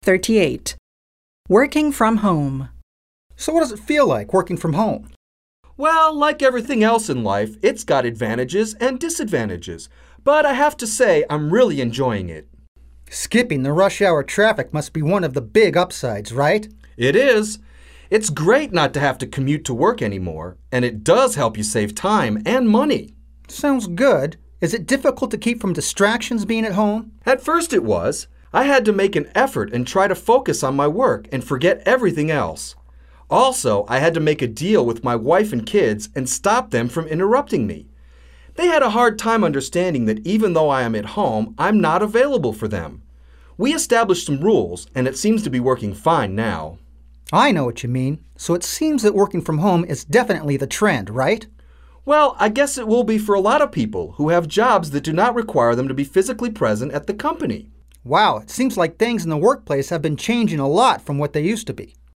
38. Working from home. So what does it feel like working from home? Well, like everything else in life, it's got advantages and disadvantages. But I have to say, I'm really enjoying it. Skipping the rush hour traffic must be one of the big upsides, right? It is. It's great not to have to commute to work anymore, and it does help you save time and money. Sounds good. Is it difficult to keep from distractions being at home? At first it was. I had to make an effort and try to focus on my work and forget everything else. Also, I had to make a deal with my wife and kids and stop them from interrupting me. They had a hard time understanding that even though I am at home, I'm not available for them. We established some rules, and it seems to be working fine now. I know what you mean. So it seems that working from home is definitely the trend, right? Well, I guess it will be for a lot of people who have jobs that do not require them to be physically present at the company. Wow, it seems like things in the workplace have been changing a lot from what they used to be.